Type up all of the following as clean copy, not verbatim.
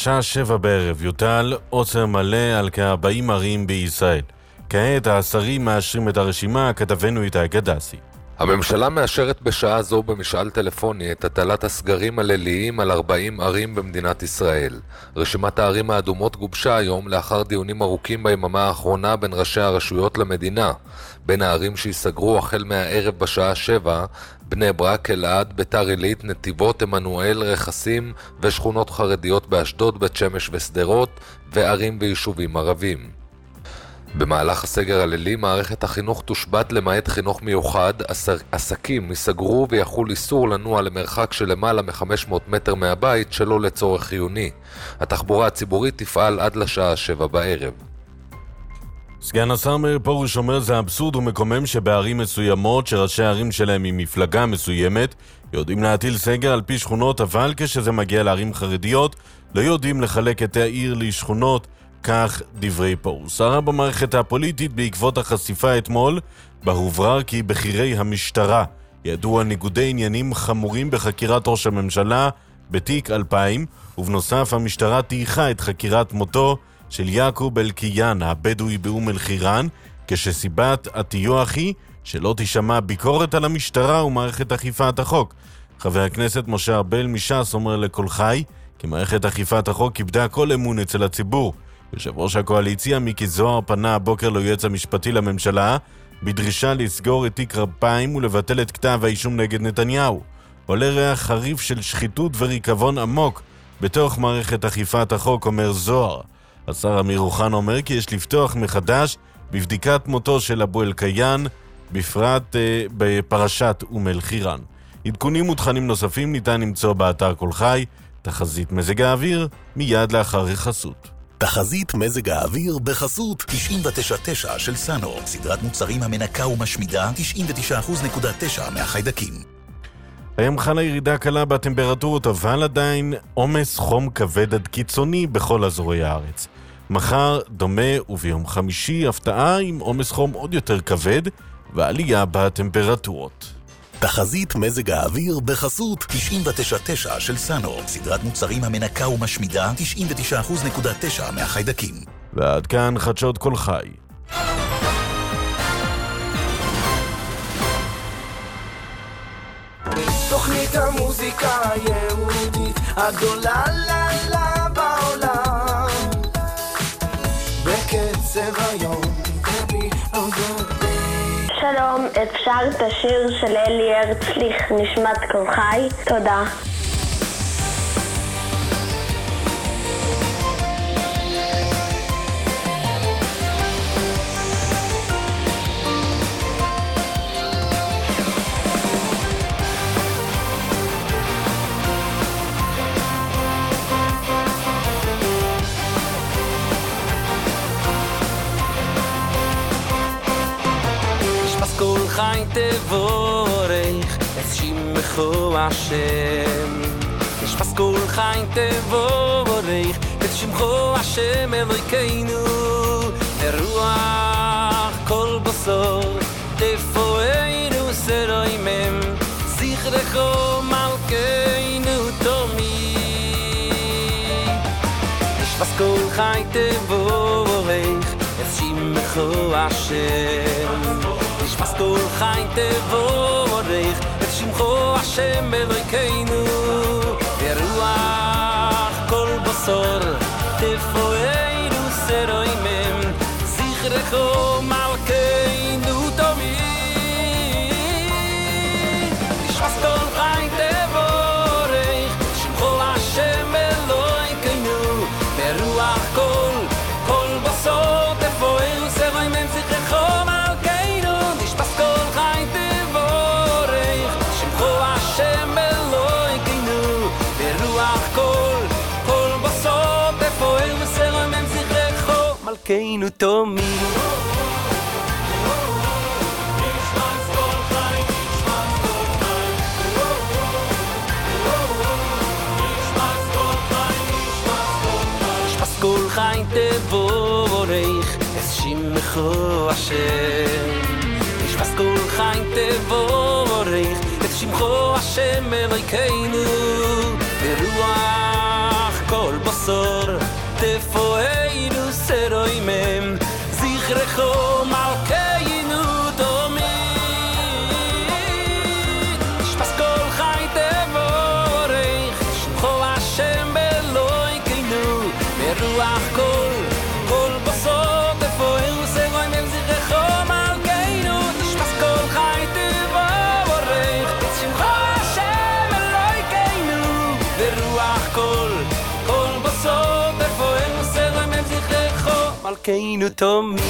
השעה 7 בערב יוטל עוצר מלא על כ-40 ערים בישראל. כעת השרים מאשרים את הרשימה, כתבנו איתי גדסי. הממשלה מאשרת בשעה זו במשאל טלפוני את הטלת הסגרים הליליים על 40 ערים במדינת ישראל. רשימת הערים האדומות גובשה היום לאחר דיונים ארוכים ביממה האחרונה בין ראשי הרשויות למדינה. בין הערים שיסגרו החל מהערב בשעה 7, בני ברק, אלעד, ביתר עילית, נתיבות, עמנואל, רכסים ושכונות חרדיות באשדוד, בית שמש ושדרות, וערים ויישובים ערבים. במהלך הסגר הלילי מערכת החינוך תושבת למעט חינוך מיוחד, עסקים ייסגרו ויחול איסור לנוע למרחק של למעלה מ-500 מטר מהבית שלא לצורך חיוני. התחבורה הציבורית תפעל עד לשעה 7 בערב. סגן השר מאיר פרוש אומר זה אבסורד ומקומם שבערים מסוימות שראשי הערים שלהם עם מפלגה מסוימת יודעים להטיל סגר על פי שכונות, אבל כשזה מגיע לערים חרדיות לא יודעים לחלק את העיר לשכונות, כך דברי פרוש. שרה במערכת הפוליטית בעקבות החשיפה אתמול בה הוברר כי בכירי המשטרה ידעו על ניגודי עניינים חמורים בחקירת ראש הממשלה בתיק 2000, ובנוסף המשטרה תיחה את חקירת מותו של יעקוב אלקיעאן הבדואי באום אל חיראן, כשסיבת הטיוח היא שלא תשמע ביקורת על המשטרה ומערכת אכיפת החוק. חבר הכנסת משה ארבל מש"ס אומר לכל חי כי מערכת אכיפת החוק איבדה כל אמון אצל הציבור. יושב ראש הקואליציה מיקי זוהר פנה הבוקר ליועץ המשפטי לממשלה בדרישה לסגור את תיק 2000 ולבטל את כתב האישום נגד נתניהו. עולה ריח חריף של שחיתות וריקבון עמוק בתוך מערכת אכיפת החוק, אומר זוהר. השר אמיר אוחנה אומר כי יש לפתוח מחדש בבדיקת מותו של אבו אלקיעאן, בפרט בפרשת אום אל חיראן. עדכונים ותכנים נוספים ניתן למצוא באתר כל חי. תחזית מזג האוויר מיד לאחר חסות. תחזית מזג האוויר בחסות 99.9 של סאנו, סדרת מוצרים המנקה ומשמידה 99.9% מהחיידקים. היום חלה ירידה קלה בטמפרטורות, אבל עדיין עומס חום כבד עד קיצוני בכל אזורי הארץ. מחר דומה וביום חמישי הפתעה עם עומס חום עוד יותר כבד ועלייה בטמפרטורות. תחזית מזג האוויר בחסות 99.9 של סאנו, סדרת מוצרים המנקה ומשמידה 99.9% מהחיידקים. ועד כאן חדשות כל חי. תוכנית המוזיקה היהודית הגדולה לה בעולם, בקצב היום שלום, אפשר את השיר של אלי הרצליך נשמת כל חי? תודה. חי תבורך את שמחו השם, נשפס כל חי תבורך את שמחו השם אלוהינו, ברוח כל בשר תפואנו סרוימם, זכרכו מלכנו תמיד. נשפס כל חי תבורך את שמחו השם, נשפס כל חי תבורך את שמחו השם אלוהינו, ברוח כל בשר תפואנו סרוימם, זכרכו מלכנו תמיד. נשפס כל חי תבורך את שמחו השם אלוהינו, ברוח כל בשר תפואנו סרוימם, זכרכו מלכנו תמיד. נשפס כל חי תבורך את שמחו השם, נשפס כל חי תבורך את שמחו השם אלוהינו, ברוח כל בשר בסור תפואנו סרוימם זכרךו מלכנו תמיד נשפס כל חי תבורך שמחו השם באלוהינו ברוח כל בסור תפואנו סרוימם זכרךו מלכנו נשפס כל חי תבורך שמחו השם באלוהינו ברוח כל בסור תפואנו סרוימם זכרךו מלכנו תמיד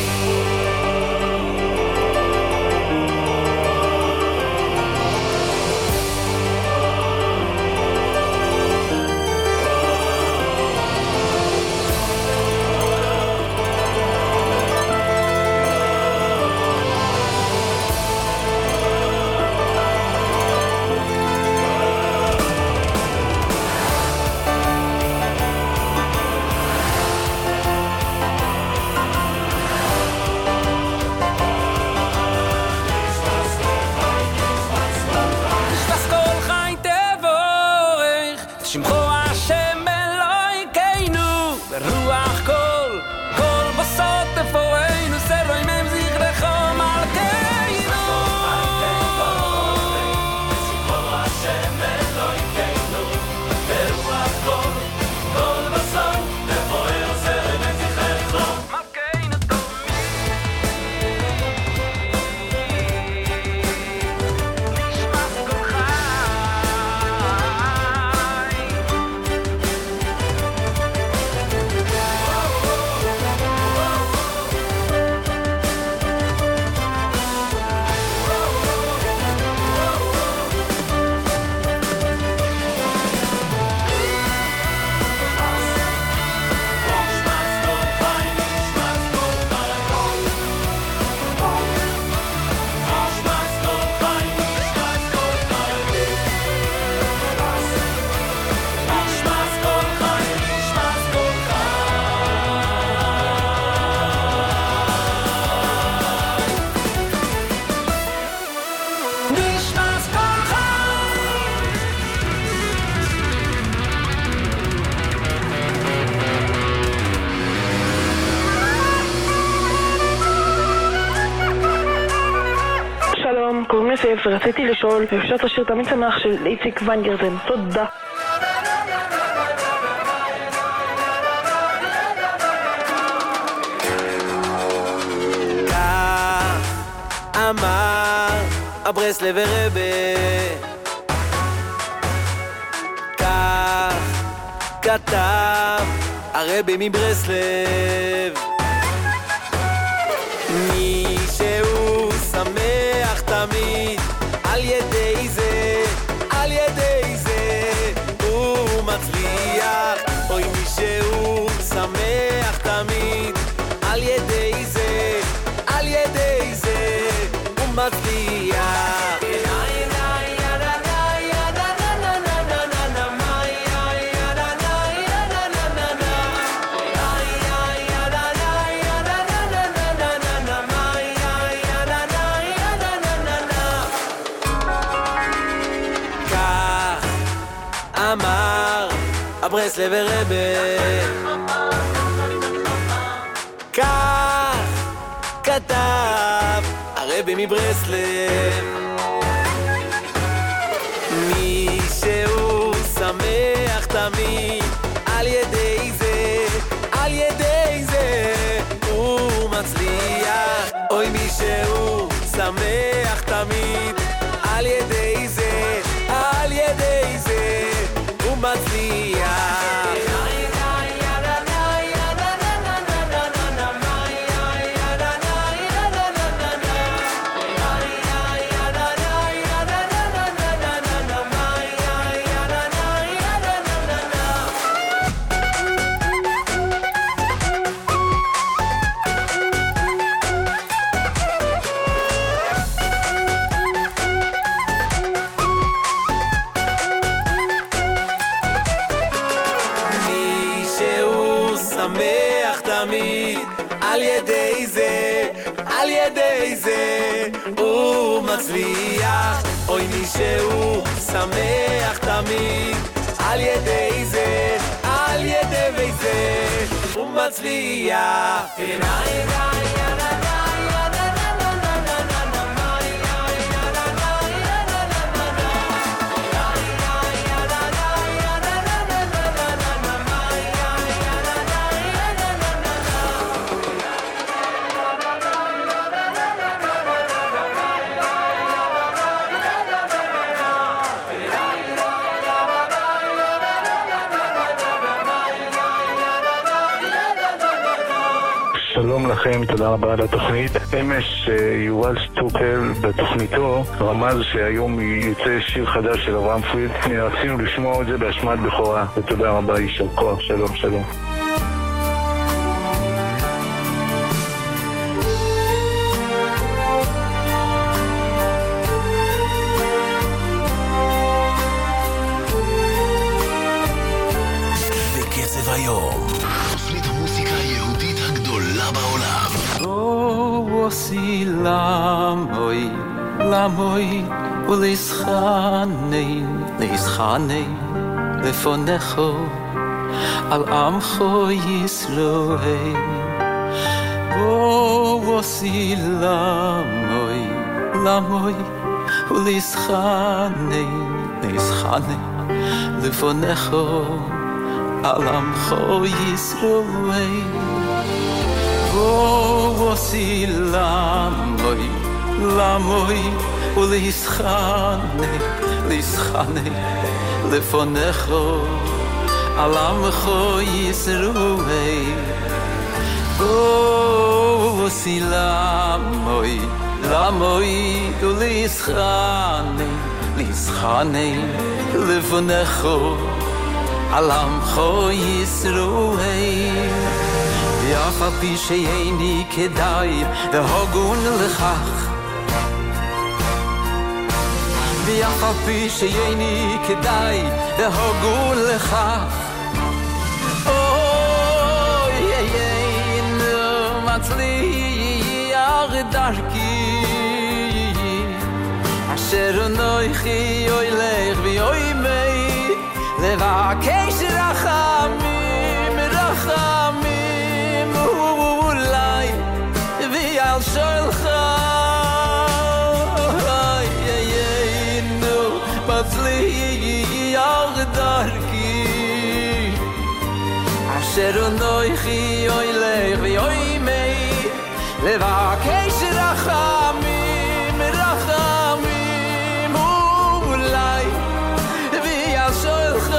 קוראים לסייף ורציתי לשאול אפשר לשיר תמיד שמח של איציק ונגרזן. תודה. כך אמר הברסלב רבי כך כתב הרבי מברסלב מי שהוא שמח תמיד על ידי זה הוא מצליח אוי מי שהוא שמח תמיד על ידי זה הוא מצליח אמר הברסלב רבי כך כתב הרבי מברסלב מי שהוא שמח תמיד על ידי זה הוא מצליח אוי מי שהוא שמח תמיד על ידי זה הוא מצליח על ידי זה הוא מצליח אוי מי שהוא שמח תמיד על ידי זה על ידי וזה הוא מצליח שלום לכם, תודה רבה על התוכנית. אמש יובל סטוקל בתוכניתו רמז שהיום יוצא שיר חדש של אברהם פריד. רצינו לשמוע את זה בהשמעת בכורה, ותודה רבה, יישר כוח, שלום שלום. בקצב היום, תוכנית המוזיקה היהודית הגדולה בעולם. עושי למוי, למוי ולשכני, לשכני לפונךו על עמך ישראל. עושי למוי, למוי ולשכני, לשכני לפונךו על עמך ישראל. עושי למוי, למוי ולשכני, לשכני לפונךו על עמך ישראל. עושי למוי, למוי ולשכני, לשכני לפונךו על עמך ישראל. ואף על פי שאיני כדאי והוגון לכך, ואף על פי שאיני כדאי והוגון לכך, אוי אינו מצליח דרכי אשר אנוכי הולך ויומי לבקש רחמים, רחמים אולי ועל שלך היינו מצליח דרכי אשר אנוכי הולך ויומי לבקש רחמים, רחמים אולי ועל שלך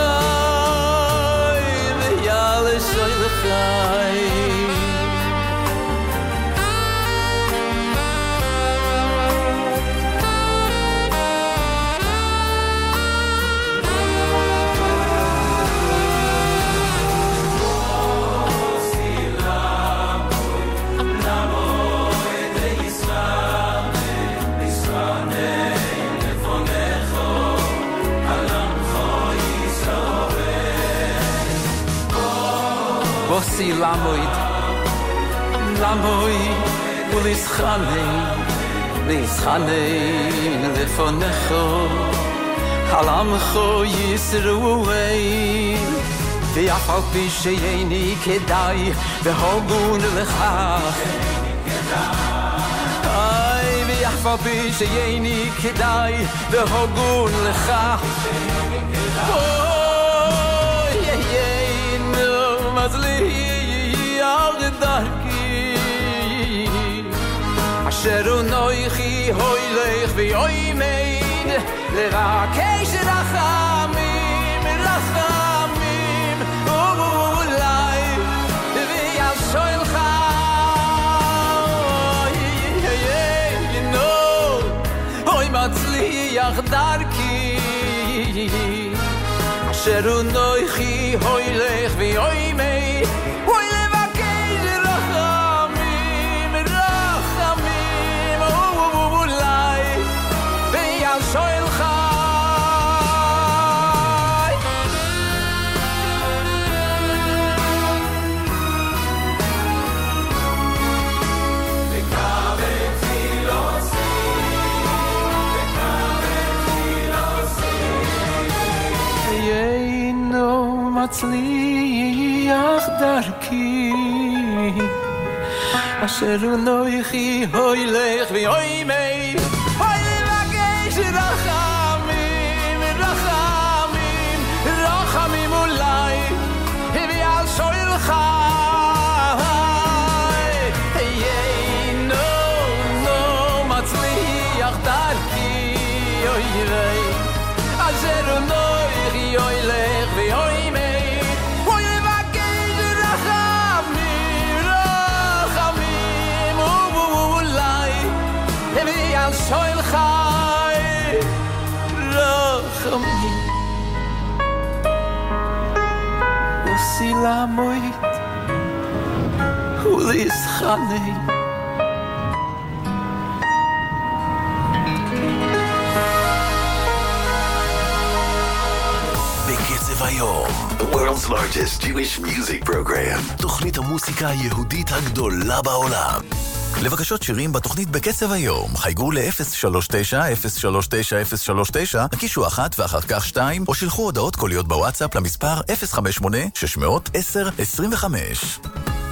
ועל שלך. עושי למויד, למוי ולשכני, לשכני לפונךו על עמך ישראל. ואף על פי שאיני כדאי והוגון לכך, ואף על פי שאיני כדאי והוגון לכך, מצליח דרכי אשר אנוכי הולך ויומי לבקש רחמים, רחמים אולי ועל שלך אוי מצליח דרכי אשר אנוכי הולך ויומי אוי לבקש רחמים, רחמים אולי ועל שלך מצליח דרכי אשר נויכי הולך ואוי מי אוי לבקש רחמים רחמים רחמים אולי הביא על שולך יינו לא מצליח דרכי אוי רי אשר נויכי הולך ואוי מי שויל חי רחמי וסילה מוית וליסחני בקצב היום, the world's largest Jewish music program, תוכנית המוסיקה היהודית הגדולה בעולם. לבקשות שירים בתוכנית בקצב היום, חייגו ל-039-039-039, הקישו 1 ואחר כך 2, או שילחו הודעות קוליות בוואטסאפ למספר 058-610-25.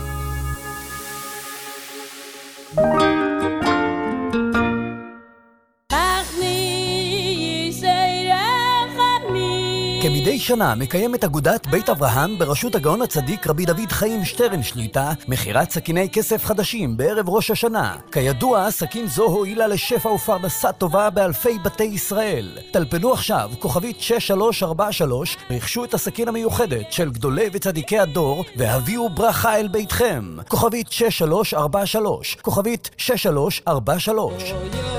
כמדי שנה מקיימת אגודת בית אברהם בראשות הגאון הצדיק רבי דוד חיים שטרן שליטה מכירת סכיני כסף חדשים בערב ראש השנה. כידוע, סכין זו הועילה לשפע ופרנסה טובה באלפי בתי ישראל. טלפנו עכשיו כוכבית 6343, רכשו את הסכין המיוחדת של גדולי וצדיקי הדור והביאו ברכה אל ביתכם. כוכבית 6343, כוכבית 6343.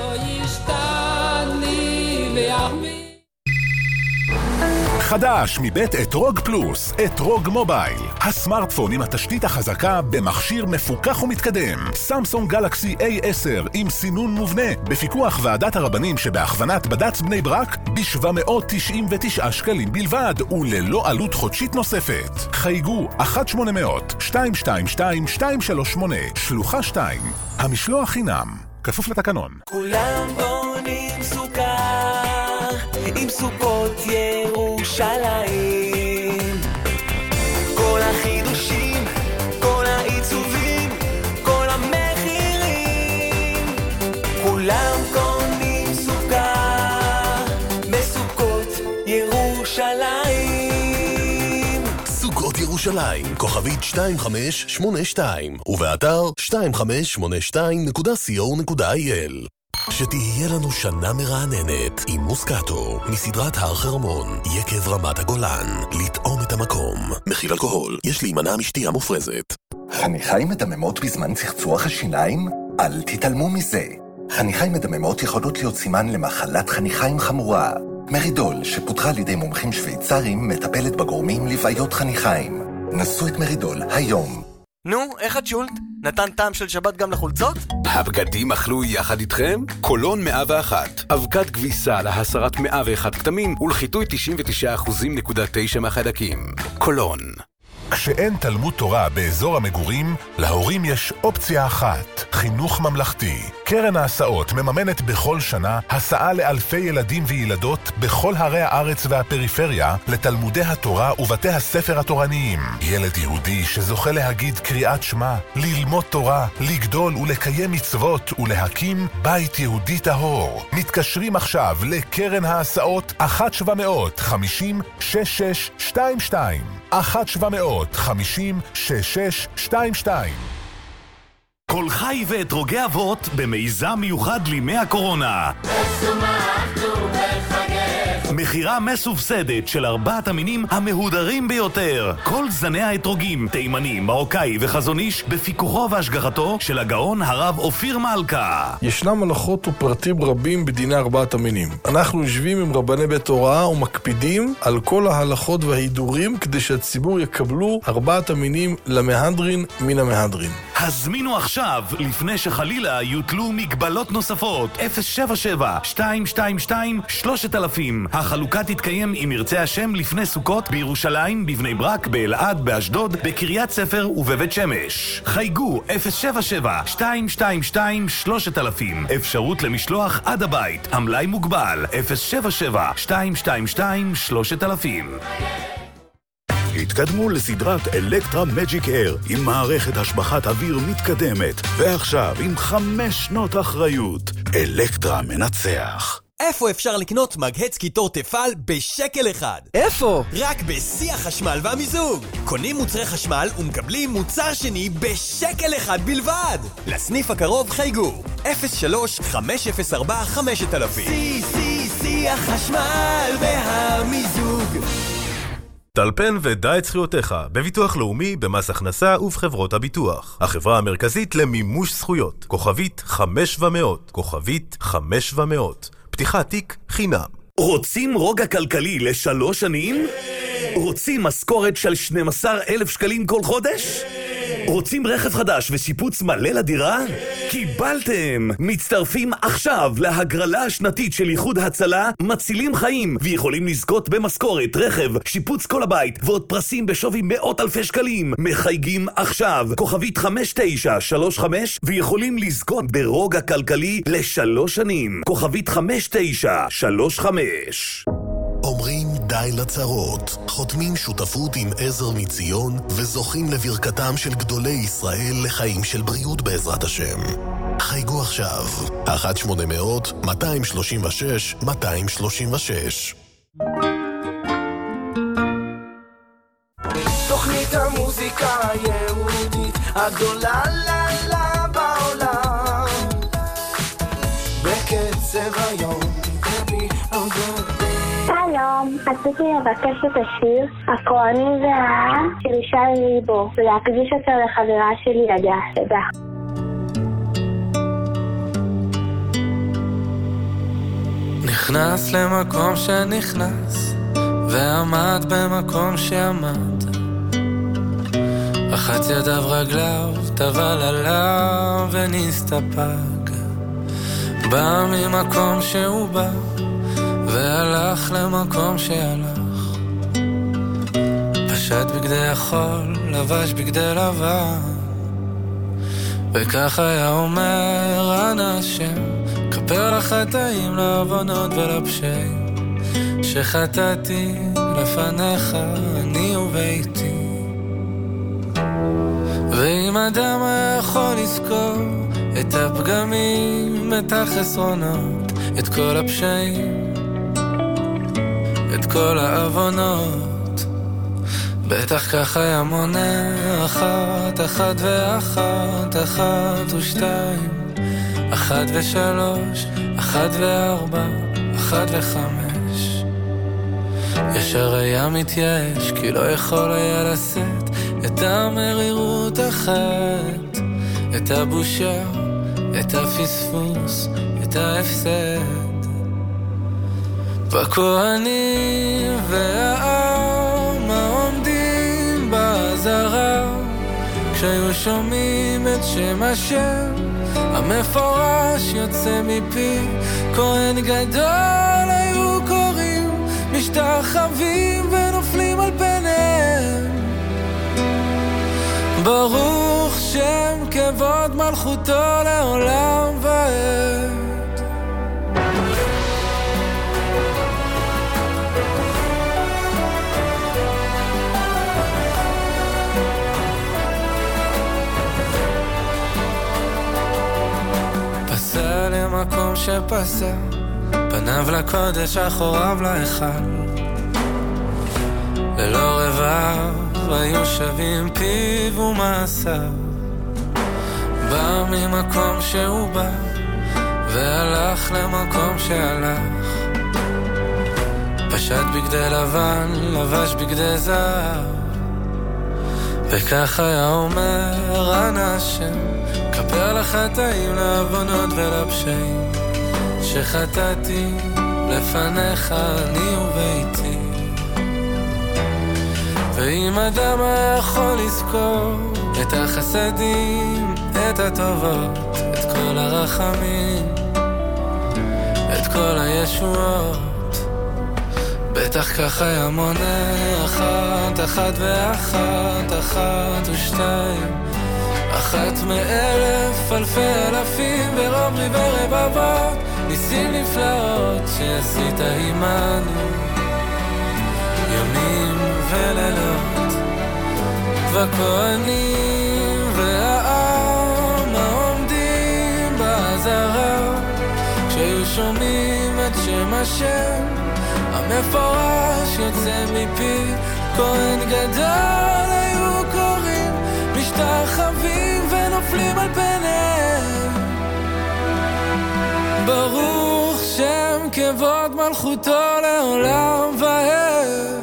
חדש מבית אתרוג פלוס, אתרוג מובייל. הסמארטפון עם התשתית החזקה במכשיר מפוקח ומתקדם. סמסונג גלקסי A10 עם סינון מובנה, בפיקוח ועדת הרבנים שבהכוונת בד"ץ בני ברק, ב-799 שקלים בלבד, וללא עלות חודשית נוספת. חייגו 1-800-222-238, שלוחה 2. המשלוח חינם, כפוף לתקנון. כולם בונים סוכר עם סוכות ירושלים, כל החידושים, כל העיצובים, כל המחירים, כולם קונים סוכר בסוכות ירושלים. סוכות ירושלים, כוכבית 2582, ובאתר 2582.co.il. שתהיה לנו שנה מרעננת עם מוסקטו מסדרת הר חרמון, יקב רמת הגולן, לטעום את המקום. מכיל אלכוהול, יש להימנע משתייה מופרזת. חניכיים מדממות בזמן צחצוח השיניים? אל תתעלמו מזה. חניכיים מדממות יכולות להיות סימן למחלת חניכיים חמורה. מרידול, שפותחה על ידי מומחים שוויצרים, מטפלת בגורמים לבעיות חניכיים. נסו את מרידול היום. נו, איך את שולט? נתן טעם של שבת גם לחולצות? הבגדים אכלו יחד איתכם? קולון 101. אבקת כביסה להסרת 101 כתמים ולחיטוי 99.9% מהחיידקים. קולון. כשאין תלמוד תורה באזור המגורים, להורים יש אופציה אחת, חינוך ממלכתי. קרן ההסעות מממנת בכל שנה הסעה לאלפי ילדים וילדות בכל הרי הארץ והפריפריה לתלמודי התורה ובתי הספר התורניים. ילד יהודי שזוכה להגיד קריאת שמע, ללמוד תורה, לגדול ולקיים מצוות ולהקים בית יהודי טהור. מתקשרים עכשיו לקרן ההסעות 1-750-6622. 1-750-6622. כל חי ואתרוגי אבות במיזם מיוחד לימי הקורונה. מחירה מסובסדת של 4 המינים המהודרים ביותר. כל זני האתרוגים, תימני, מרוקאי וחזון איש בפיקוחו והשגחתו של הגאון הרב אופיר מלכה. ישנם הלכות ופרטים רבים בדיני 4 המינים. אנחנו יושבים עם רבני בית הוראה ומקפידים על כל ההלכות וההידורים כדי שהציבור יקבלו 4 המינים למהדרין מן המהדרין. הזמינו עכשיו לפני שחלילה יוטלו מגבלות נוספות. 077-222-3000. החלוקה תתקיים אם ירצה השם לפני סוכות בירושלים, בבני ברק, באלעד, באשדוד, בקריית ספר ובבית שמש. חייגו 077-222-3000. אפשרות למשלוח עד הבית. המלאי מוגבל. 077-222-3000. התקדמו לסדרת אלקטרה מג'יק אייר עם מערכת השבחת אוויר מתקדמת, ועכשיו עם 5 שנות אחריות. אלקטרה מנצח. איפה אפשר לקנות מגהץ קיטור תפעל בשקל אחד? איפה? רק בשיא החשמל והמיזוג. קונים מוצרי חשמל ומקבלים מוצר שני בשקל אחד בלבד. לסניף הקרוב חייגו 03-504-5000. שיא החשמל והמיזוג. טלפן ודע את זכויותיך בביטוח לאומי, במס הכנסה ובחברות הביטוח. החברה המרכזית למימוש זכויות. כוכבית 5700. כוכבית 5700. פתיחת תיק חינם. רוצים רוגע כלכלי ל3 שנים? רוצים משכורת של 12,000 שקלים כל חודש? רוצים רכב חדש ושיפוץ מלא לדירה? קיבלתם! מצטרפים עכשיו להגרלה השנתית של איחוד הצלה, מצילים חיים, ויכולים לזכות במשכורת, רכב, שיפוץ כל הבית, ועוד פרסים בשווי 100,000 שקלים. מחייגים עכשיו, כוכבית 5935, ויכולים לזכות ברוגע כלכלי ל3 שנים. כוכבית 5935. אומרים די לצרות, חותמים שותפות עם עזר מציון וזוכים לברכתם של גדולי ישראל לחיים של בריאות בעזרת השם. חייגו עכשיו 1-800-236-236. תוכנית המוזיקה היהודית הגדולה לילה בעולם, בקצב היום שלום, רציתי לבקש את השיר הכהנים והעם של ישי ריבו ולהקדיש אותו לחברה שלי הדס. תודה. נכנס למקום שנכנס ועמד במקום שעמד, רחץ ידיו רגליו, טבל עליו ונסתפק. בא ממקום שהוא בא והלך למקום שהלך, פשט בגדי החול, לבש בגדי לבן, וכך היה אומר אנא השם, כפר לחטאים, לעוונות ולפשעים שחטאתי לפניך אני וביתי. ואם אדם היה יכול לזכור את הפגמים, את החסרונות, את כל הפשעים, את כל העוונות, בטח כך היה מונה 1, 1 ו1, 1 ו2, 1 ו3, 1 ו4, 1 ו5. ישר היה מתייאש, כי לא יכול היה לשאת את המרירות אחת, את הבושה, את הפספוס, את ההפסד. בכהנים והעם העומדים בעזרה, כשהיו שומעים את שם השם המפורש יוצא מפי, כהן גדול היו קוראים, משתחווים ונופלים על פניהם. ברוך שם כבוד מלכותו לעולם ועד. פסע למקום שפסע, פניו לקודש אחוריו להיכל, ללא רבב היו שווים פיו ומעשיו. בא ממקום שהוא בא והלך למקום שהלך, פשט בגדי לבן, לבש בגדי זהב, וכך היה אומר אנא השם, כפר לחטאים, לעוונות ולפשעים שחטאתי לפניך אני וביתי. ואם אדם היה יכול לזכור את החסדים, את הטובות, את כל הרחמים, את כל הישועות, בטח כך היה מונה 1, 1 ו1, 1 ו2, 1 מ-1,000, אלפי אלפים ורוב ריבי רבבות, ניסים נפלאות שעשית עמנו ימים ולילות. והכהנים והעם העומדים בעזרה כשהיו שומעים את שם השם המפורש יוצא מפי כהן גדול היו קוראים משתחווים ונופלים על פניהם ברוך שם כבוד מלכותו לעולם ועד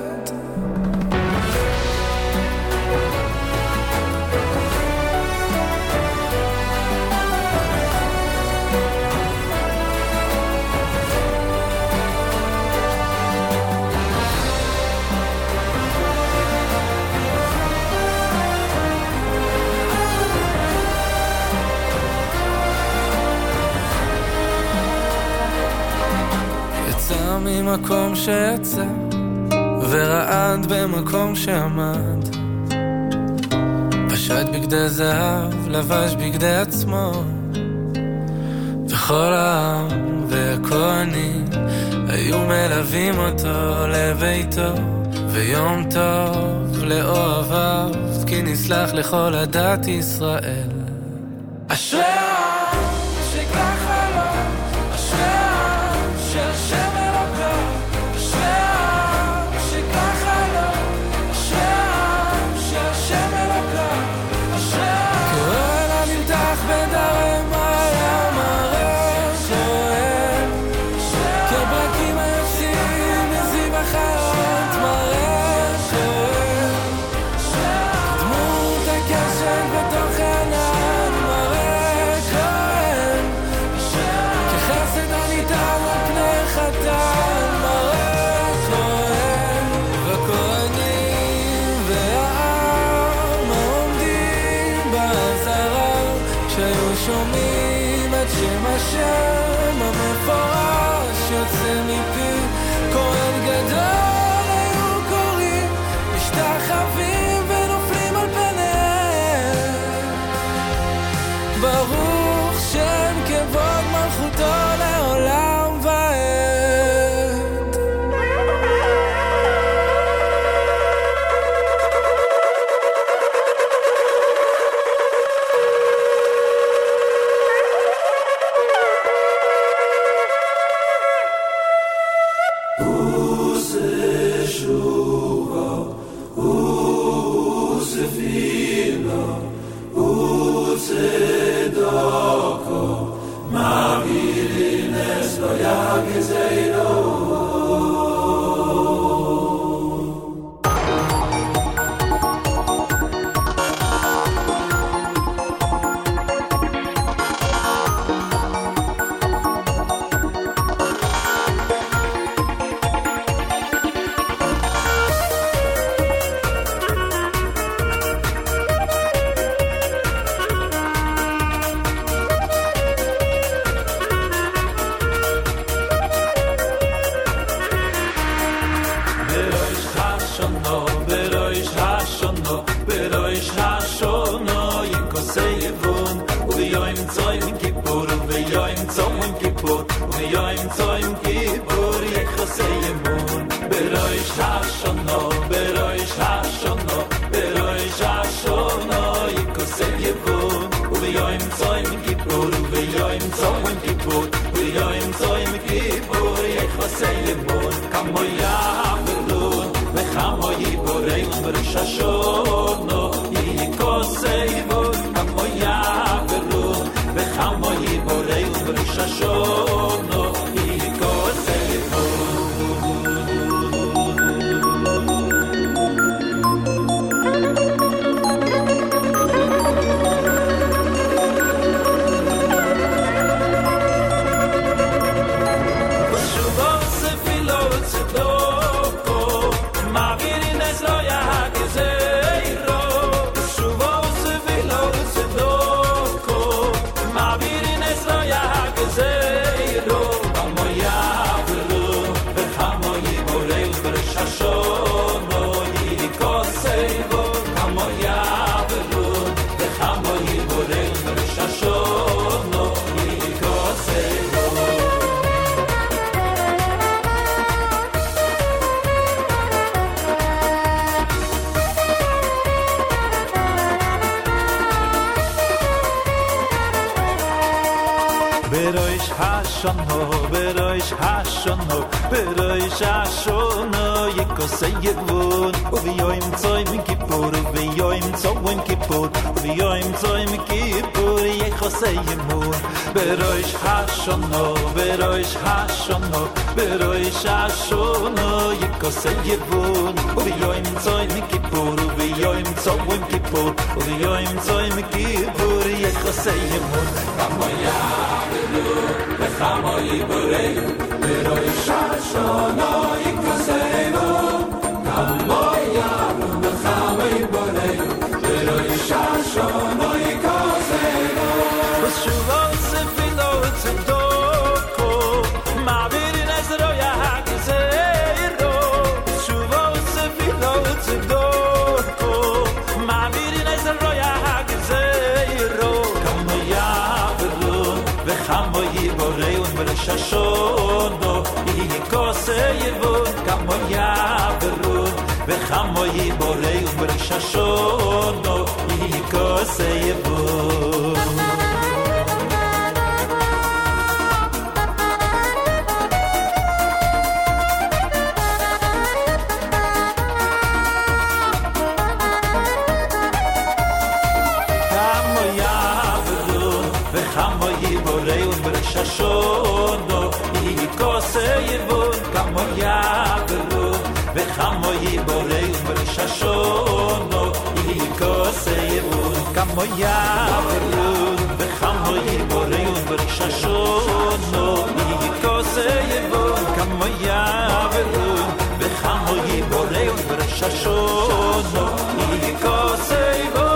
ממקום שיצא ורעד במקום שעמד פשט בגדי זהב לבש בגדי עצמו וכל העם והכהנים היו מלווים אותו לביתו ויום טוב לאוהביו כי נסלח לכל עדת ישראל אשרי העם שככה לו אשרי העם שהשם שומעים את שם השם המפורש יוצא מפי כהן גדול היו קוראים משתחווים ונופלים על פניהם ברוך שם כבוד מלכותו לעולם ועד Ma virin es lo ya gezei Beroish Hashono, Beroish Hashono, Beroish Hashono, Yekosei Yevon, Uviyoim Tzoim Kippur, Uviyoim Tzoim Kippur, Uviyoim Tzoim Kippur, Yekosei Yevon, Beroish Hashono, Beroish Hashono, Beroish Hashono, Yekosei Yevon, Uviyoim Tzoim Kippur, Uviyoim Tzoim Kippur, Uviyoim Tzoim Kippur, Yekosei Yevon, Kamoya, Kamoyi Borei, Beroish Hashono, Yekosei Yevon, Kamoya, Kamoyi Borei, Beroish Hashono, Yekosei Yevon, Shuvot Sefilot Tzedoko, Ma'avirin Ezroya HaGzeiro, Shuvot Sefilot Tzedoko, Ma'avirin Ezroya HaGzeiro, Kamoya Verun, Vechamoyi Borei Beroish Hashono, Yekosei Yevon, Kamoya Verun, Vechamoyi Borei Beroish Hashono, Yekosei Yevon. Shono Yekosei Yevon Kamoya Verun Vechamoyi Borei Beroish Hashono Yekosei Yevon Kamoya Verun Vechamoyi Borei Beroish Hashono Yekosei Yevon Kamoya Verun Vechamoyi Borei Beroish Hashono Yekosei Yevon.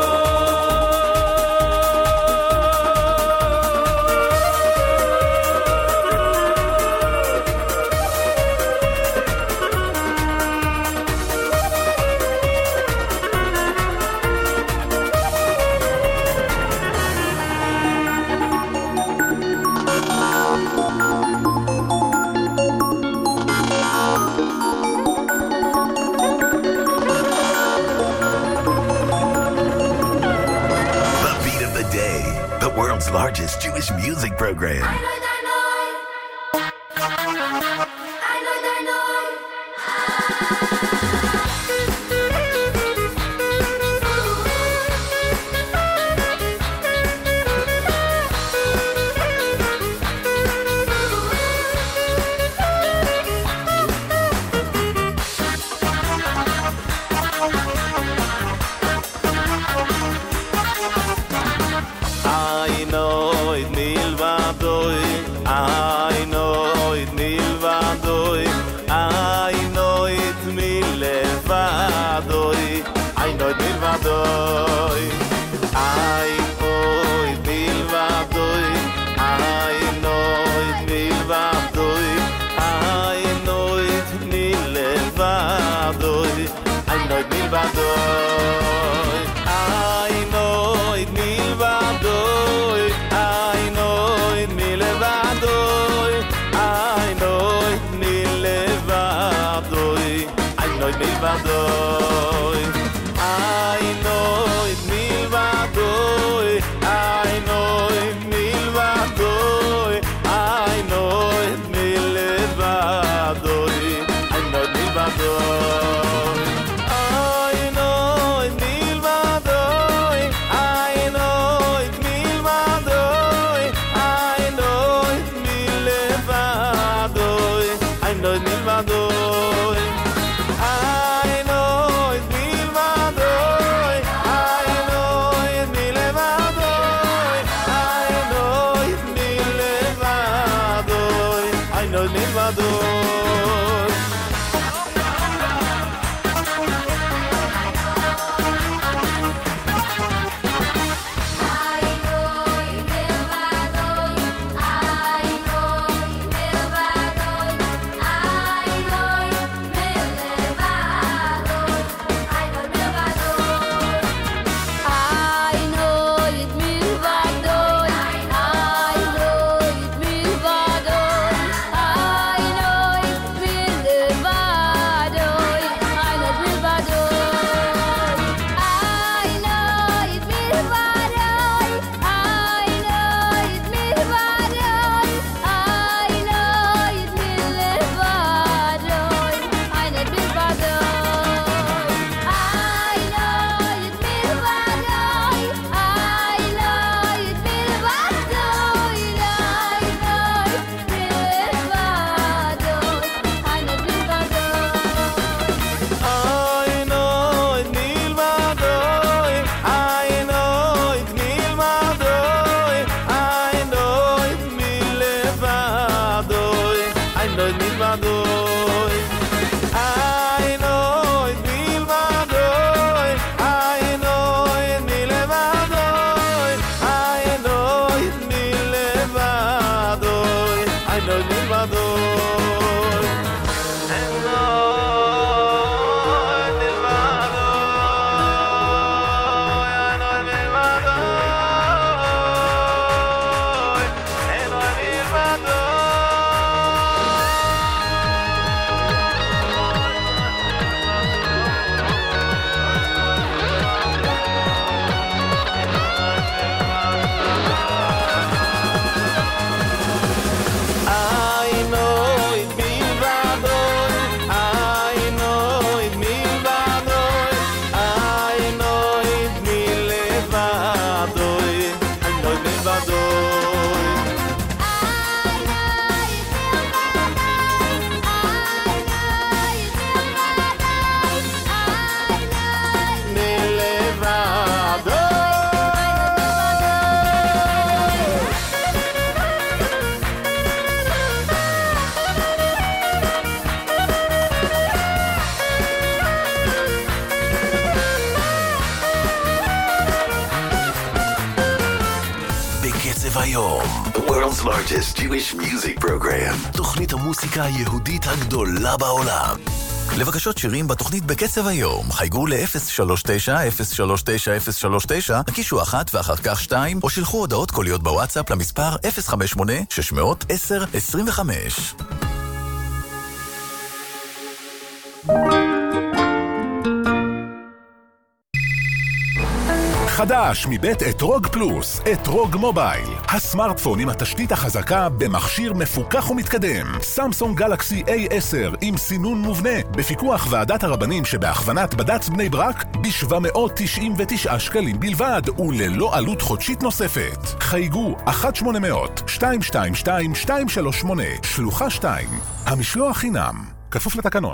Largest Jewish music program. I know it milvadoi בצבע יום. The world's largest Jewish music program. תוכנית המוסיקה היהודית הגדולה בעולם. לבקשות שירים בתוכנית בקצב היום, חייגו ל-039-039-039, הקישו 1 ואחר כך 2, או שילחו הודעות קוליות בוואטסאפ למספר 058-610-25. חדש מבית אתרוג פלוס, אתרוג מובייל. הסמארטפון עם התשתית החזקה במכשיר מפוקח ומתקדם. סמסונג גלקסי A10 עם סינון מובנה, בפיקוח ועדת הרבנים שבהכוונת בד"ץ בני ברק, ב-799 שקלים בלבד, וללא עלות חודשית נוספת. חייגו 1-800-222-238, שלוחה 2. המשלוח חינם, כפוף לתקנון.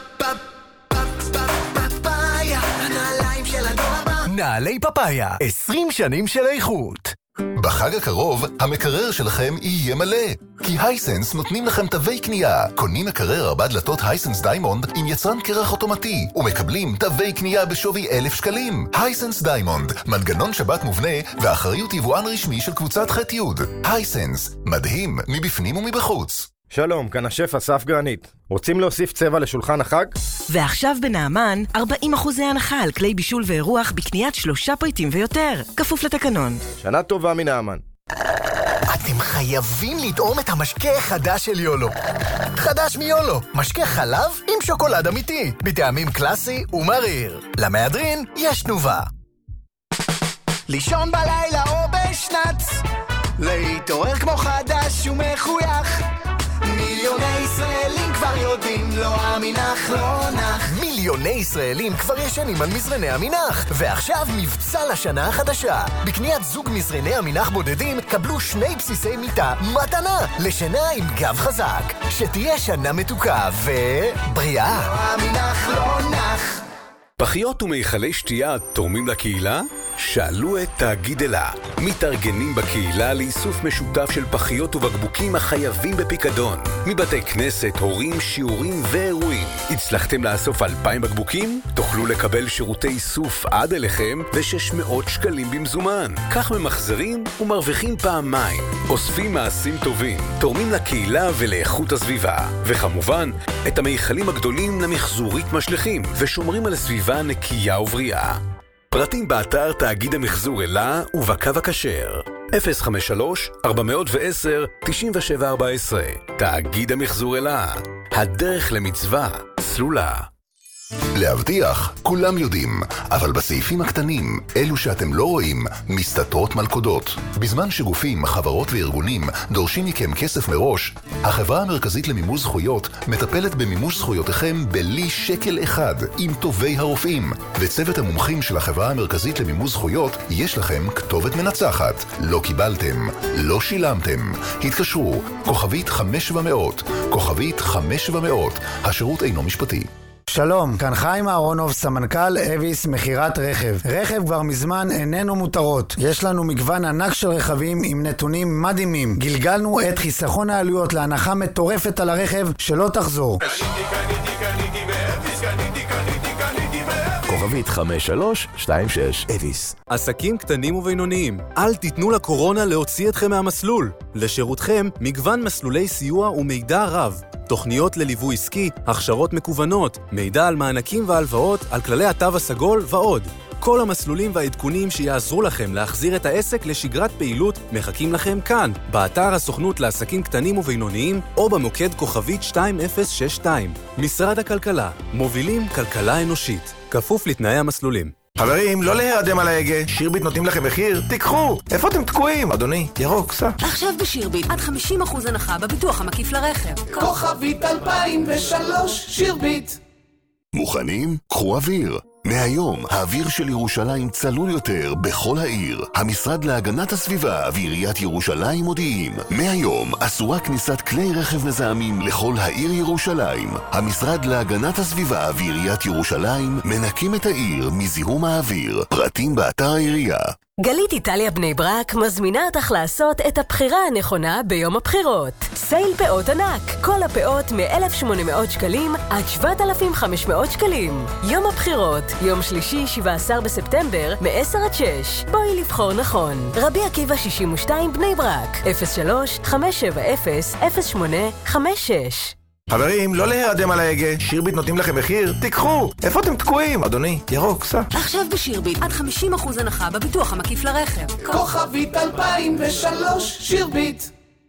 נעלי פפאיה, 20 שנים של איכות. בחג הקרוב, המקרר שלכם יהיה מלא. כי הייסנס נותנים לכם תווי קנייה. קונים מקרר 4 דלתות הייסנס דיימונד עם יצרן קרח אוטומטי, ומקבלים תווי קנייה בשווי 1,000 שקלים. הייסנס דיימונד, מנגנון שבת מובנה, ואחריות יבואן רשמי של קבוצת ח' י'. הייסנס, מדהים מבפנים ומבחוץ. שלום, כאן השף אסף גרנית. רוצים להוסיף צבע לשולחן החג? ועכשיו בנעמן, 40% הנחה על כלי בישול ואירוח בקניית 3 פריטים ויותר. כפוף לתקנון. שנה טובה מנעמן. אתם חייבים לטעום את המשקה החדש של יולו. חדש מיולו, משקה חלב עם שוקולד אמיתי, בטעמים קלאסי ומריר. למהדרין יש תנובה. לישון בלילה או בשנץ, להתעורר כמו חדש ומחוייך. מיליוני ישראלים כבר יודעים, לא המינח לא נח. מיליוני ישראלים כבר ישנים על מזרני המינח, ועכשיו מבצע לשנה החדשה. בקניית זוג מזרני המינח בודדים, קבלו 2 בסיסי מיטה מתנה לשינה עם גב חזק. שתהיה שנה מתוקה ובריאה. לא המינח לא נח. פחיות ומיכלי שתייה תורמים לקהילה? שאלו את תאגיד אלה. מתארגנים בקהילה לאיסוף משותף של פחיות ובקבוקים החייבים בפיקדון. מבתי כנסת, הורים, שיעורים ואירועים. הצלחתם לאסוף 2,000 בקבוקים? תוכלו לקבל שירותי איסוף עד אליכם ו600 שקלים במזומן. כך ממחזרים ומרוויחים פעמיים. אוספים מעשים טובים, תורמים לקהילה ולאיכות הסביבה. וכמובן, את המיכלים הגדולים למחזורית משלחים ושומרים על הסביבה נקייה ובריאה. פרטים באתר תאגיד המחזור אלה ובקו הכשר 053-410-9714. תאגיד המחזור אלה, הדרך למצווה סלולה. להבטיח, כולם יודעים, אבל בסעיפים הקטנים, אלו שאתם לא רואים, מסתתרות מלכודות. בזמן שגופים, חברות וארגונים דורשים מכם כסף מראש, החברה המרכזית למימוש זכויות מטפלת במימוש זכויותיכם בלי שקל אחד, עם טובי הרופאים. וצוות המומחים של החברה המרכזית למימוש זכויות, יש לכם כתובת מנצחת. לא קיבלתם, לא שילמתם. התקשרו, כוכבית 5700, כוכבית 5700, השירות אינו משפטי. שלום, כאן חיים אהרונוב, סמנכ"ל אביס מחירת רכב. רכב כבר מזמן איננו מותרות. יש לנו מגוון ענק של רכבים עם נתונים מדהימים. גלגלנו את חיסכון העלויות להנחה מטורפת על הרכב שלא תחזור. כוכבית 5326 אביס. עסקים קטנים ובינוניים, אל תיתנו לקורונה להוציא אתכם מהמסלול. לשירותכם מגוון מסלולי סיוע ומידע רב. תוכניות לליווי עסקי, הכשרות מקוונות, מידע על מענקים והלוואות, על כללי התו הסגול ועוד. כל המסלולים והעדכונים שיעזרו לכם להחזיר את העסק לשגרת פעילות מחכים לכם כאן, באתר הסוכנות לעסקים קטנים ובינוניים או במוקד כוכבית 2062. משרד הכלכלה, מובילים כלכלה אנושית, כפוף לתנאי המסלולים. חברים, לא להירדם על ההגה. שירביט נותנים לכם מחיר? תיקחו! איפה אתם תקועים? אדוני, ירוק, סע. עכשיו בשירביט, עד 50% הנחה בביטוח המקיף לרכב. כוכבית 2003, שירביט. מוכנים? קחו אוויר. מהיום, האוויר של ירושלים צלול יותר בכל העיר. המשרד להגנת הסביבה ועיריית ירושלים מודיעים. מהיום, אסורה כניסת כלי רכב מזהמים לכל העיר ירושלים. המשרד להגנת הסביבה ועיריית ירושלים מנקים את העיר מזיהום האוויר. פרטים באתר העירייה. גלית איטליה בני ברק מזמינה אותך לעשות את הבחירה הנכונה ביום הבחירות. סייל פאות ענק, כל הפאות מ-1,800 שקלים עד 7,500 שקלים. יום הבחירות, יום שלישי 17 בספטמבר מ-10 עד 6. בואי לבחור נכון. רבי עקיבא 62 בני ברק, 03-570-0856. חברים, לא להירדם על ההגה, שירביט נותנים לכם מחיר, תיקחו! איפה אתם תקועים? אדוני, ירוק, סע. עכשיו בשירביט, עד 50% הנחה בביטוח המקיף לרכב. כוכבית 2003, שירביט.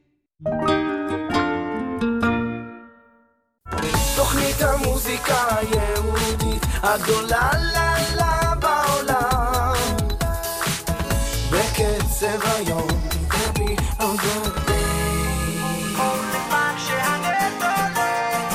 תוכנית המוזיקה היהודית הגדולה לילה בעולם, בקצב היום, baby, on the day. כל הזמן שהנט עולה,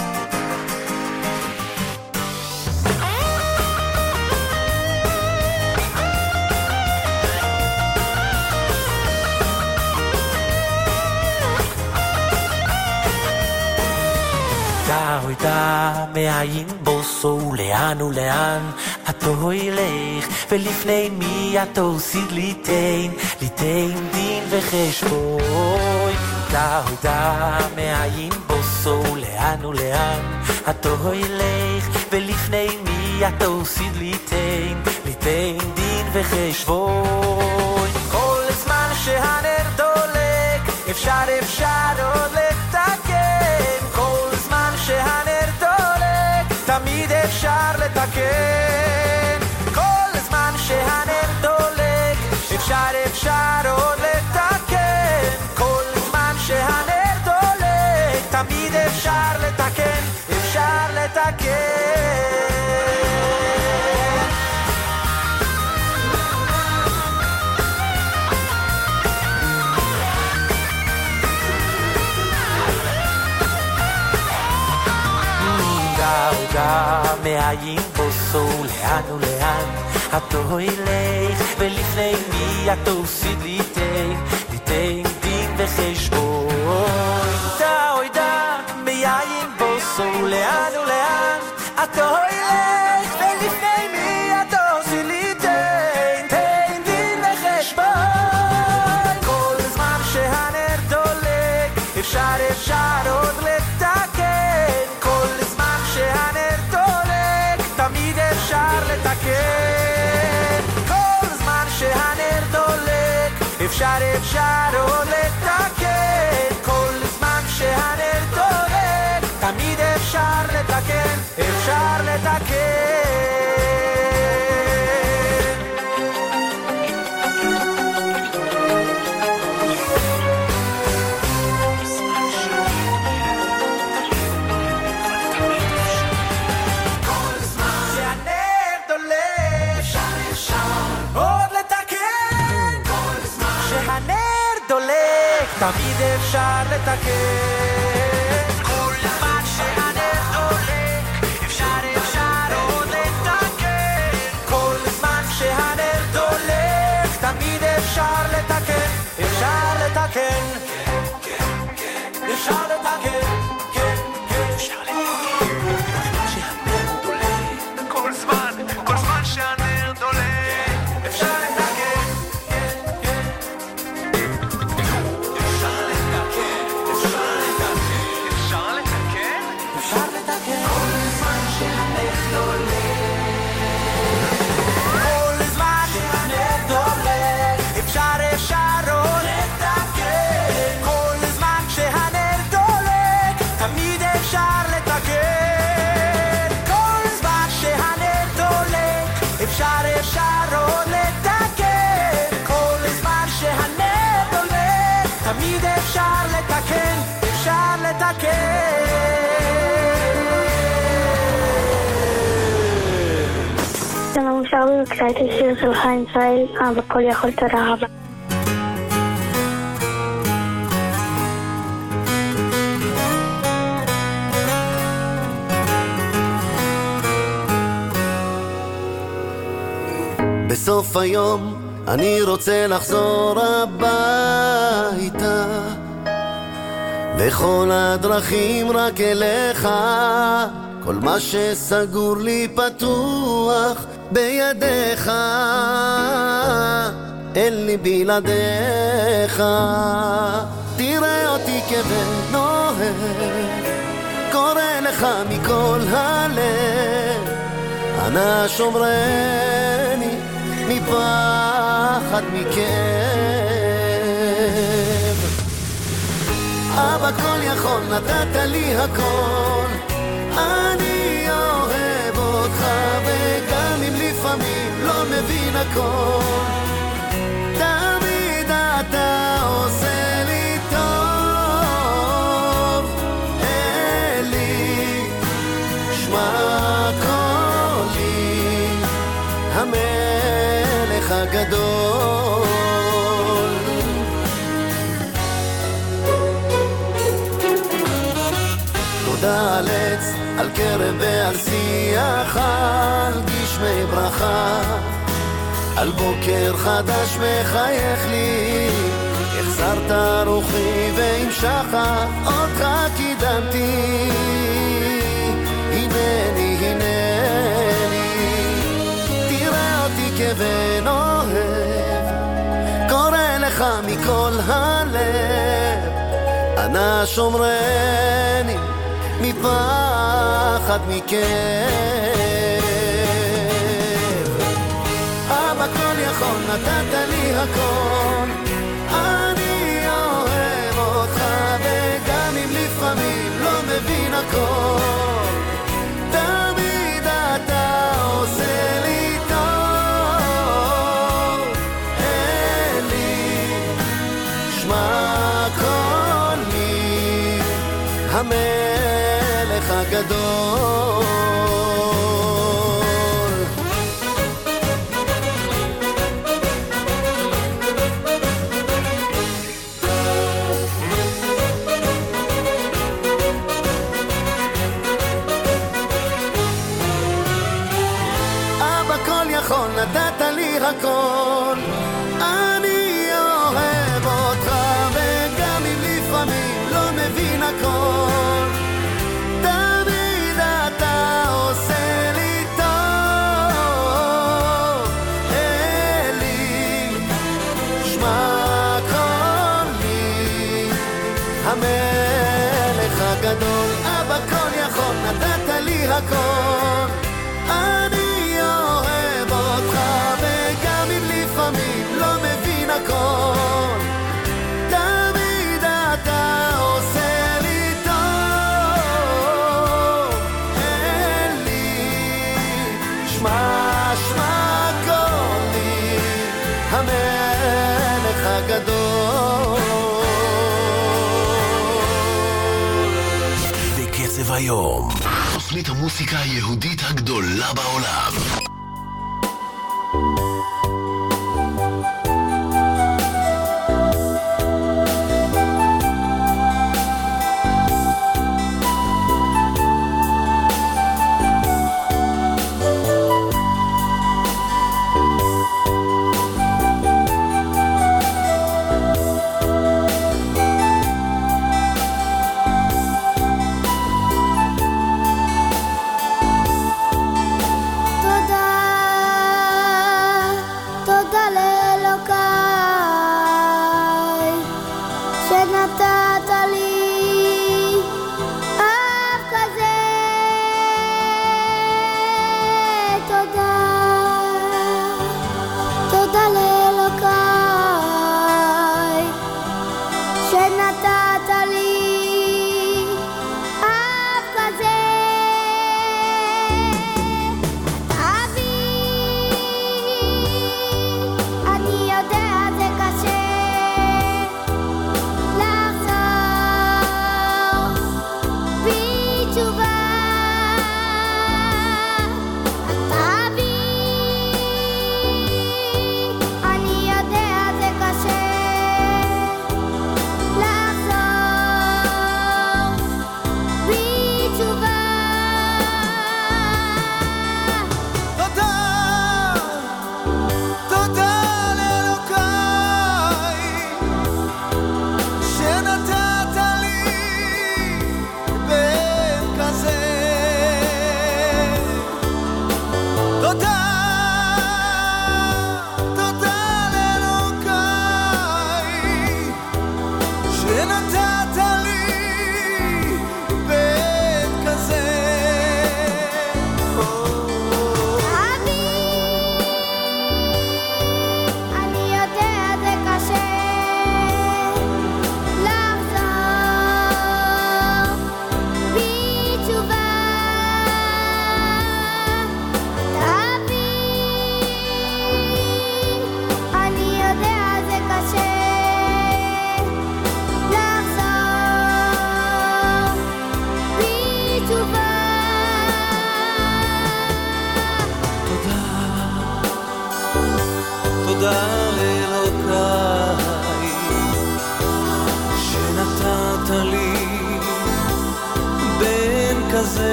דע מאין בוסו לאן ולאן אתו ילך ולפני מי אתו סיד ליתן דין וחשבוי. דע מאין בוסו לאן ולאן אתו ילך ולפני מי אתו סיד ליתן דין וחשבוי. כל הזמן שהנר דולק אפשר עוד לתקן, כל זמן שהנר דולק תמיד אפשר לתקן, כל זמן שהנר דולק אפשר עוד לתקן, כל זמן שהנר דולק תמיד אפשר לתקן, אפשר לתקן. מאין בוסו לאן ולאן אתו ילך ולפני מי אתו סיד ליתן דין וחשבון. דע מאין בוסו לאן ולאן אתו ילך ולפני מי אתו סיד ליתן דין וחשבון. כל זמן שהנר דולק אפשר עוד לתקן, כל זמן שהנר דולק תמיד אפשר לתקן, כל זמן שהנר דולק אפשר עוד לתקן, כל זמן שהנר דולק תמיד אפשר לתקן, אפשר לתקן. תמיד אפשר לתקן, כל זמן שהנר דולק אפשר עוד לתקן, כל זמן שהנר דולק תמיד אפשר לתקן, אפשר לתקן, אפשר לתקן, אפשר לתקן, שהנר דולק, כל זמן שהנר דולק אפשר לתקן, תמיד אפשר לתקן, אפשר לתקן. זה מאושר בבקשה את השיר של חיים ישראל, בכל יכול, תודה רבה. בסוף היום אני רוצה לחזור הביתה, וכל הדרכים רק אליך, כל מה שסגור לי פתוח בידיך. אין לי בלעדיך. תראה אותי כבן אוהב, קורא לך מכל הלב, אנא שומרני מפחד מכאב. אבא כל יכול, נתת לי הכל, אני אוהב אותך, וגם אם לפעמים לא מבין הכל, תמיד אתה עושה לי טוב. אלי, שמע קולי, המלך הגדול. תודה על עץ, על קרב ועל שיח, על גשמי ברכה, על בוקר חדש מחייך לי, החזרת רוחי והמשכה, אותך קידמתי, הנני הנני. תראה אותי כבן אוהב, קורא לך מכל הלב, אנא שומרני מפחד מכאב. אבא כל יכול, נתת לי הכל, אני אוהב אותך, וגם אם לפעמים לא מבין הכל, תמיד אתה עושה לי טוב. אלי, שמע קולי, המלך הגדול. נתת לי הכל, אני אוהב אותך, וגם אם לפעמים לא מבין הכל, תמיד אתה עושה לי טוב. אלי, שמע קולי, המלך הגדול. אבא כל יכול, נתת לי הכל, אני אוהב אותך, וגם אם לפעמים לא מבין הכל, תמיד אתה עושה לי טוב. אלי, שמע קולי, המלך הגדול. בקצב היום, תוכנית המוסיקה היהודית הגדולה בעולם. תודה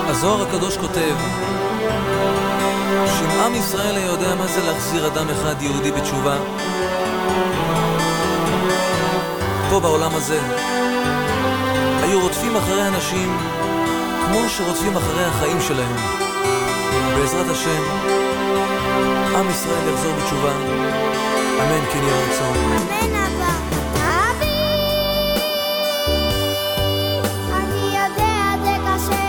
הזוהר הקדוש כותב שאם עם ישראל היה יודע מה זה להחזיר אדם אחד יהודי בתשובה, פה בעולם הזה היו רודפים אחרי אנשים כמו שרודפים אחרי החיים שלהם. בעזרת השם עם ישראל יחזור בתשובה, אמן כן יהיה רצון. אמן אבא. אבי, אני יודע זה קשה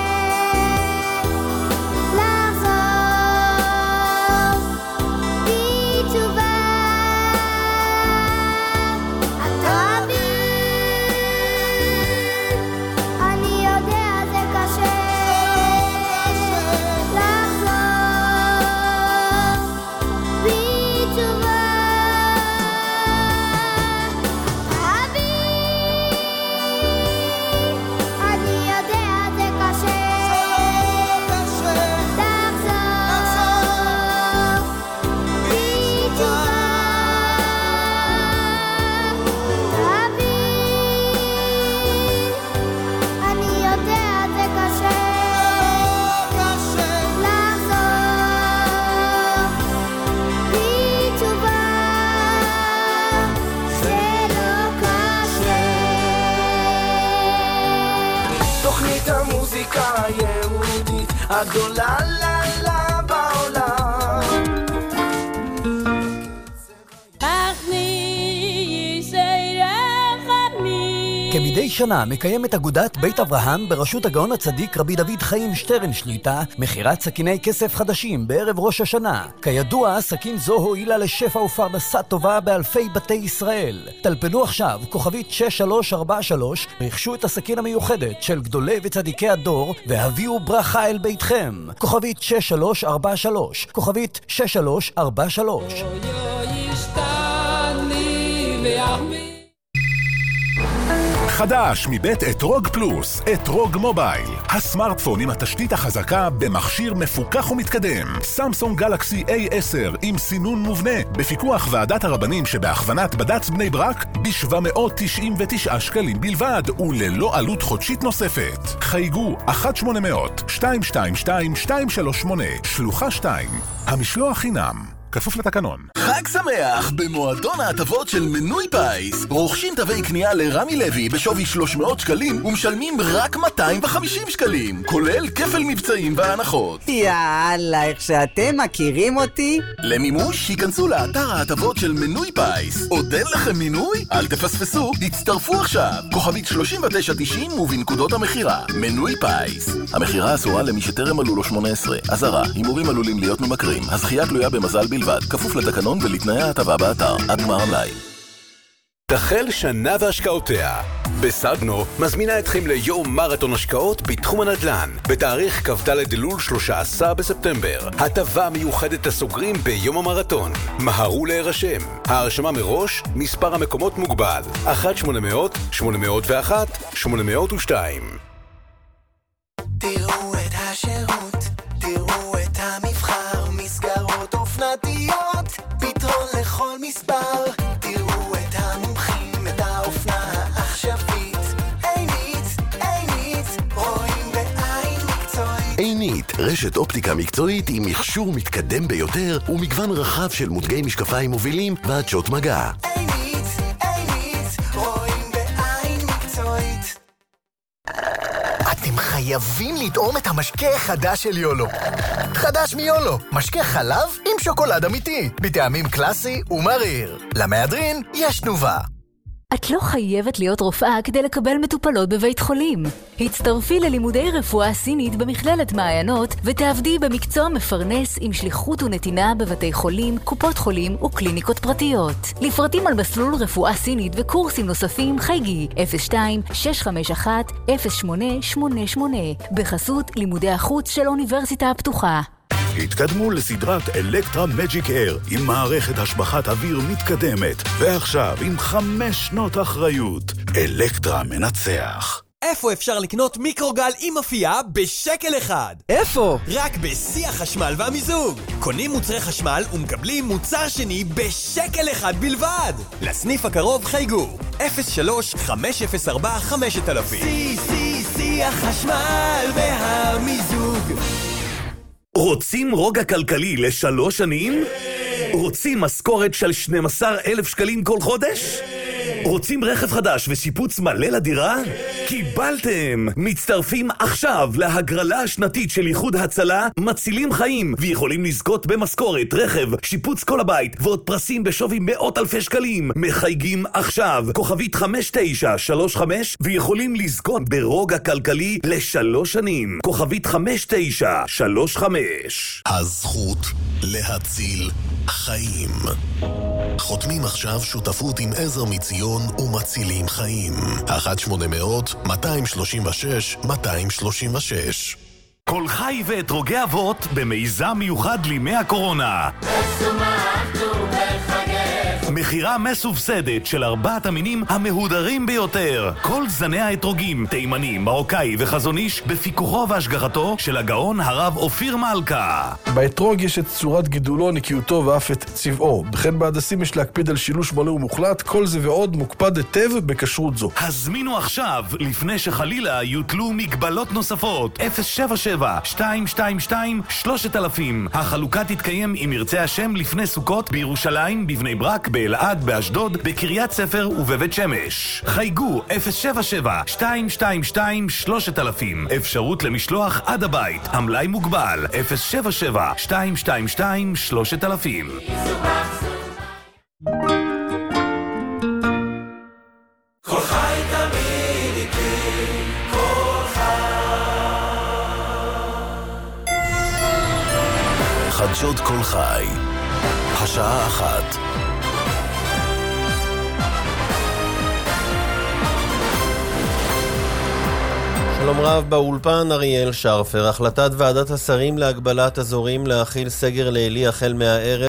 לחזור בתשובה. אבי, אני יודע זה קשה לחזור בתשובה. היהודית הגדולה לה בעולם. כמדי שנה מקיימת אגודת בית אברהם בראשות הגאון הצדיק רבי דוד חיים שטרן שליטה מכירת סכיני כסף חדשים בערב ראש השנה. כידוע, סכין זו הועילה לשפע ופרנסה טובה באלפי בתי ישראל. טלפנו עכשיו כוכבית 6343, רכשו את הסכין המיוחדת של גדולי וצדיקי הדור והביאו ברכה אל ביתכם. כוכבית 6343, כוכבית 6343. חדש מבית אתרוג פלוס, אתרוג מובייל. הסמארטפון עם התשתית החזקה במכשיר מפוקח ומתקדם. סמסונג גלקסי A10 עם סינון מובנה, בפיקוח ועדת הרבנים שבהכוונת בד"ץ בני ברק, ב-799 שקלים בלבד, וללא עלות חודשית נוספת. חייגו 1-800-222-238, שלוחה 2. המשלוח חינם. כפוף לתקנון. חג שמח במועדון ההטבות של מנוי פייס. רוכשים תווי קנייה לרמי לוי בשווי 300 שקלים ומשלמים רק 250 שקלים, כולל כפל מבצעים והנחות. יאללה, איך שאתם מכירים אותי. למימוש היכנסו לאתר ההטבות של מנוי פייס. עוד אין לכם מינוי? אל תפספסו, הצטרפו עכשיו. כוכבית 3990 ובנקודות המחירה. מנוי פייס. המחירה אסורה למי שטרם מלאו לו 18. אזהרה, הימורים עלולים להיות ממכרים. הזכייה תלויה במזל בלבד, כפוף לתקנון ולתנאי ההטבה באתר. עד גמר המלאי. תחל שנה והשקעותיה. בסדנו מזמינה אתכם ליום מרתון השקעות בתחום הנדל"ן בתאריך כ"ד אלול 13 בספטמבר. הטבה מיוחדת הסוגרים ביום המרתון. מהרו להירשם. ההרשמה מראש, מספר המקומות מוגבל. 1-800-801-802. תראו את השירות, תראו את המבחר, מסגרות אופנתיות, פתרון לכל מספר. תראו את המומחים, את האופנה העכשווית. עינית, רואים בעין מקצועית. עינית, רשת אופטיקה מקצועית עם מכשור מתקדם ביותר ומגוון רחב של מותגי משקפיים מובילים ועדשות מגע. עינית, רואים בעין מקצועית. אתם חייבים לטעום את המשקה החדש של יולו. חדש מיולו, משקה חלב עם שוקולד אמיתי, בטעמים קלאסי ומריר. למהדרין יש תנובה. את לא חייבת להיות רופאה כדי לקבל מטופלות בבית חולים. הצטרפי ללימודי רפואה סינית במכללת מעיינות ותעבדי במקצוע מפרנס עם שליחות ונתינה בבתי חולים, קופות חולים וקליניקות פרטיות. לפרטים על מסלול רפואה סינית וקורסים נוספים חייגי 02-651-0888 בחסות לימודי החוץ של האוניברסיטה הפתוחה. התקדמו לסדרת אלקטרה מג'יק אייר עם מערכת השבחת אוויר מתקדמת, ועכשיו עם 5 שנות אחריות. אלקטרה מנצח. איפה אפשר לקנות מיקרוגל עם אפייה בשקל אחד? איפה? רק בשיא החשמל והמיזוג. קונים מוצרי חשמל ומקבלים מוצר שני בשקל אחד בלבד. לסניף הקרוב חייגו 03-504-5000. שיא החשמל והמיזוג. רוצים רוגע כלכלי ל3 שנים? רוצים משכורת של 12,000 שקלים כל חודש? רוצים רכב חדש ושיפוץ מלא לדירה? קיבלתם! מצטרפים עכשיו להגרלה השנתית של איחוד הצלה, מצילים חיים, ויכולים לזכות במשכורת, רכב, שיפוץ כל הבית, ועוד פרסים בשווי מאות אלפי שקלים. מחייגים עכשיו, כוכבית 5935, ויכולים לזכות ברוגע כלכלי ל3 שנים. כוכבית 5935. הזכות להציל חיים. חותמים עכשיו שותפות עם עזר מציון ומצילים חיים. 1-800-236-236. כל חי ואת רוגע אבות במיזם מיוחד לימי הקורונה. מחירה מסובסדת של 4 המינים המהודרים ביותר. כל זני האתרוגים, תימני, מרוקאי וחזון איש, בפיקוחו והשגחתו של הגאון הרב אופיר מלכה. באתרוג יש את צורת גידולו, נקיותו ואף את צבעו. בכן בהדסים יש להקפיד על שילוש מלא ומוחלט. כל זה ועוד מוקפד היטב בכשרות זו. הזמינו עכשיו, לפני שחלילה יוטלו מגבלות נוספות. 077-222-3000. החלוקה תתקיים אם ירצה השם לפני סוכות בירושלים, בבני ברק, באלעד, באשדוד, בקריית ספר ובבית שמש. חייגו 077-222-3000. אפשרות למשלוח עד הבית. המלאי מוגבל 077-222-3000. כל חי תמיד איתי, כל חדשות כל חי, השעה 1. שלום רב, באולפן אריאל שרפר. החלטת ועדת השרים להגבלת אזורים להכיל סגר לילי החל מהערב